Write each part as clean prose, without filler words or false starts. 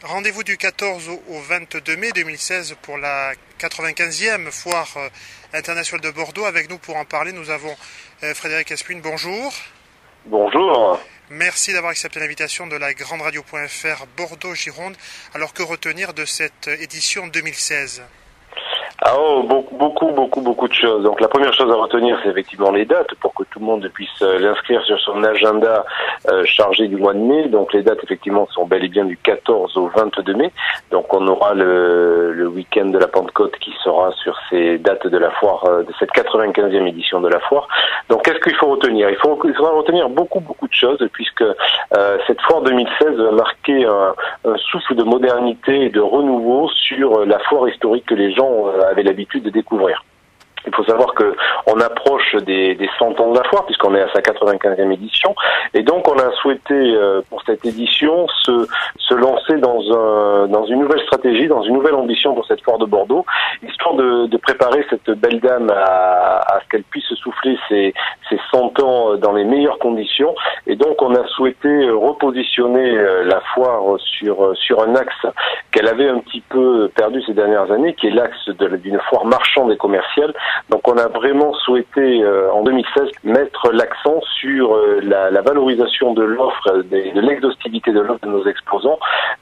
Rendez-vous du 14 au 22 mai 2016 pour la 95e foire internationale de Bordeaux. Avec nous pour en parler, nous avons Frédéric Espune. Bonjour. Bonjour. Merci d'avoir accepté l'invitation de la Grande Radio.fr Bordeaux-Gironde. Alors que retenir de cette édition 2016 ? Beaucoup de choses. Donc la première chose à retenir, c'est effectivement les dates pour que tout le monde puisse l'inscrire sur son agenda chargé du mois de mai. Donc les dates effectivement sont bel et bien du 14 au 22 mai. Donc on aura le week-end de la Pentecôte qui sera sur ces dates de la foire, de cette 95e édition de la foire. Donc qu'est-ce qu'il faut retenir ? Il faudra retenir beaucoup de choses puisque cette foire 2016 va marquer un souffle de modernité et de renouveau sur la foire historique que les gens avaient l'habitude de découvrir. Il faut savoir que on approche des 100 ans de la foire puisqu'on est à sa 95e édition et donc on a souhaité pour cette édition se lancer dans une nouvelle stratégie, dans une nouvelle ambition pour cette foire de Bordeaux, histoire de préparer cette belle dame à ce qu'elle puisse souffler ses 100 ans dans les meilleures conditions. Et donc on a souhaité repositionner la foire sur un axe qu'elle avait un petit peu perdu ces dernières années, qui est l'axe d'une foire marchande et commerciale. Donc on a vraiment souhaité en 2016 mettre l'accent sur la valorisation de l'offre, de l'exhaustivité de l'offre de nos exposants,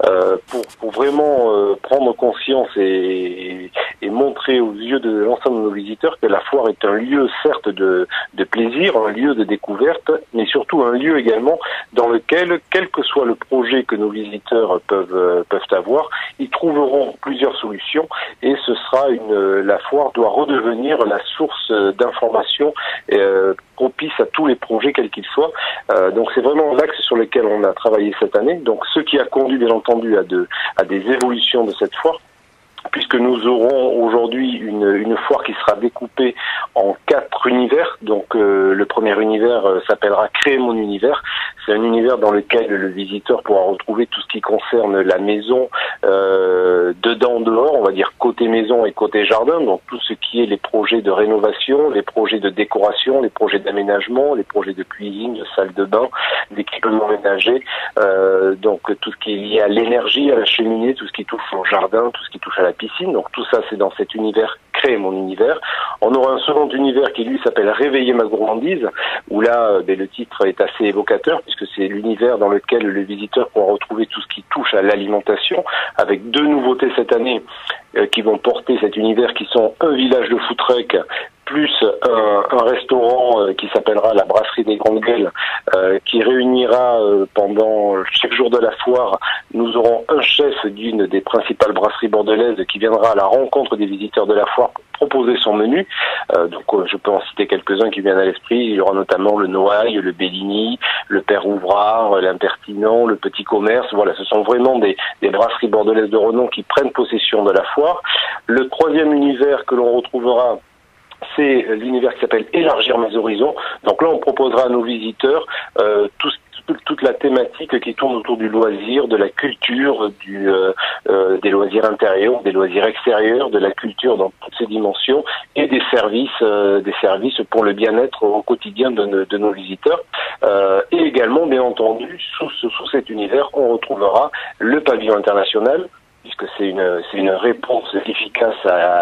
pour vraiment prendre conscience et montrer aux yeux de l'ensemble de nos visiteurs que la foire est un lieu certes de plaisir, un lieu de découverte, mais surtout un lieu également dans lequel, quel que soit le projet que nos visiteurs peuvent avoir, ils trouveront plusieurs solutions et ce sera la foire doit redevenir la source d'information propice à tous les projets quels qu'ils soient. Donc c'est vraiment l'axe sur lequel on a travaillé cette année. Donc ce qui a conduit bien entendu à des évolutions de cette foire, puisque nous aurons aujourd'hui une foire qui sera découpée en 4 univers. Donc le premier univers s'appellera Créer mon univers. C'est un univers dans lequel le visiteur pourra retrouver tout ce qui concerne la maison, dedans, dehors, on va dire côté maison et côté jardin, donc tout ce qui est les projets de rénovation, les projets de décoration, les projets d'aménagement, les projets de cuisine, de salle de bain, d'équipements ménagers, donc tout ce qui est lié à l'énergie, à la cheminée, tout ce qui touche au jardin, tout ce qui touche à la piscine. Donc tout ça c'est dans cet univers Créer mon univers. On aura un second univers qui lui s'appelle Réveiller ma gourmandise, où là le titre est assez évocateur puisque c'est l'univers dans lequel le visiteur pourra retrouver tout ce qui touche à l'alimentation, avec 2 nouveautés cette année qui vont porter cet univers, qui sont un village de food-truck plus un restaurant qui s'appellera la Brasserie des Grandes Gueules, qui réunira pendant chaque jour de la foire, nous aurons un chef d'une des principales brasseries bordelaises qui viendra à la rencontre des visiteurs de la foire pour proposer son menu. Donc je peux en citer quelques-uns qui viennent à l'esprit. Il y aura notamment le Noailles, le Bellini, le Père Ouvrard, l'Impertinent, le Petit Commerce. Voilà, ce sont vraiment des brasseries bordelaises de renom qui prennent possession de la foire. Le troisième univers que l'on retrouvera, c'est l'univers qui s'appelle Élargir mes horizons. Donc là, on proposera à nos visiteurs toute la thématique qui tourne autour du loisir, de la culture, des loisirs intérieurs, des loisirs extérieurs, de la culture dans toutes ses dimensions et des services pour le bien-être au quotidien de nos visiteurs. Et également, bien entendu, sous cet univers, on retrouvera le pavillon international, puisque c'est une réponse efficace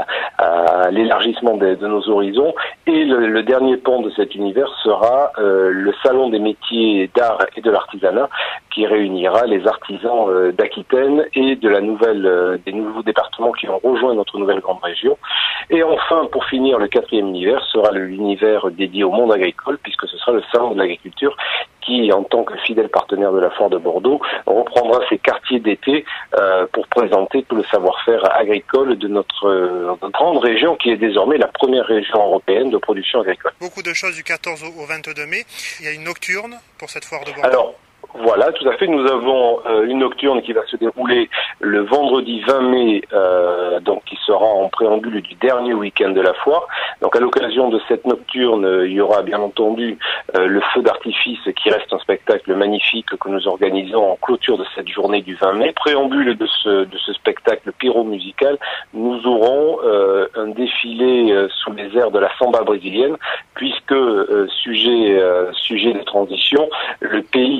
à l'élargissement de nos horizons. Et le dernier pont de cet univers sera le salon des métiers d'art et de l'artisanat, qui réunira les artisans d'Aquitaine et des nouveaux départements qui ont rejoint notre nouvelle grande région. Et enfin, pour finir, le 4e univers sera l'univers dédié au monde agricole, puisque ce sera le salon de l'agriculture qui, en tant que fidèle partenaire de la foire de Bordeaux, reprendra ses quartiers d'été pour présenter tout le savoir-faire agricole de notre grande région, qui est désormais la première région européenne de production agricole. Beaucoup de choses du 14 au 22 mai. Il y a une nocturne pour cette foire de Bordeaux. Voilà, tout à fait. Nous avons une nocturne qui va se dérouler le vendredi 20 mai, donc qui sera en préambule du dernier week-end de la foire. Donc à l'occasion de cette nocturne, il y aura bien entendu le feu d'artifice qui reste un spectacle magnifique que nous organisons en clôture de cette journée du 20 mai. Préambule de ce spectacle pyro-musical, nous aurons un défilé sous les airs de la samba brésilienne, puisque sujet de transition, le pays qui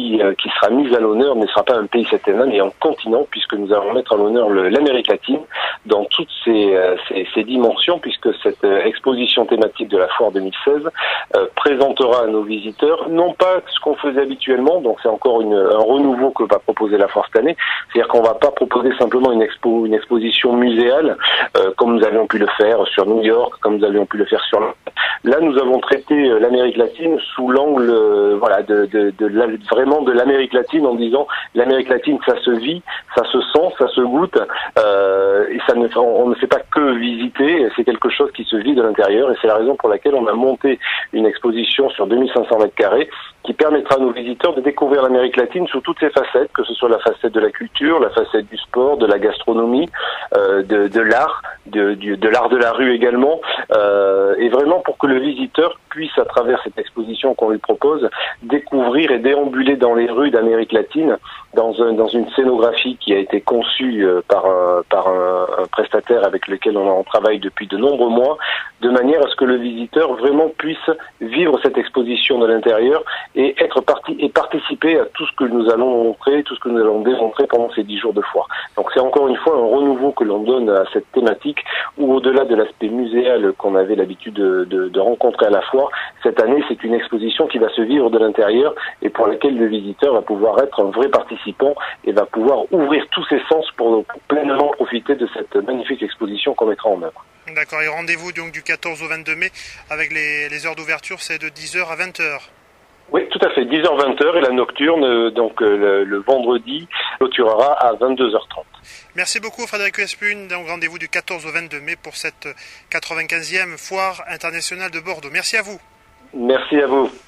qui sera mise à l'honneur ne sera pas un pays cette année, mais un continent, puisque nous allons mettre à l'honneur l'Amérique latine dans toutes ses dimensions, puisque cette exposition thématique de la foire 2016 présentera à nos visiteurs non pas ce qu'on faisait habituellement, donc c'est encore un renouveau que va proposer la foire cette année, c'est-à-dire qu'on va pas proposer simplement une exposition muséale comme nous avions pu le faire sur New York, comme nous avions pu le faire sur là, nous avons traité l'Amérique latine sous l'angle, vraiment de l'Amérique latine, en disant l'Amérique latine, ça se vit, ça se sent, ça se goûte, et on ne fait pas que visiter, c'est quelque chose qui se vit de l'intérieur, et c'est la raison pour laquelle on a monté une exposition sur 2500 mètres carrés qui permettra à nos visiteurs de découvrir l'Amérique latine sous toutes ses facettes, que ce soit la facette de la culture, la facette du sport, de la gastronomie, de l'art, de l'art de la rue également, et vraiment pour que le visiteur puisse, à travers cette exposition qu'on lui propose, découvrir et déambuler dans les rues d'Amérique latine, dans une scénographie qui a été conçue par un prestataire avec lequel on travaille depuis de nombreux mois, de manière à ce que le visiteur vraiment puisse vivre cette exposition de l'intérieur et participer à tout ce que nous allons montrer, tout ce que nous allons démontrer pendant ces 10 jours de foire. Donc c'est encore une fois un renouveau que l'on donne à cette thématique, où au-delà de l'aspect muséal qu'on avait l'habitude de rencontrer à la foire, cette année c'est une exposition qui va se vivre de l'intérieur et pour laquelle le visiteur va pouvoir être un vrai participant et va pouvoir ouvrir tous ses sens pour pleinement profiter de cette magnifique exposition qu'on mettra en œuvre. D'accord, et rendez-vous donc du 14 au 22 mai avec les heures d'ouverture, c'est de 10h à 20h. Oui, tout à fait, 10h-20h, et la nocturne, donc le vendredi, clôturera à 22h30. Merci beaucoup Frédéric Espune, donc rendez-vous du 14 au 22 mai pour cette 95e foire internationale de Bordeaux. Merci à vous. Merci à vous.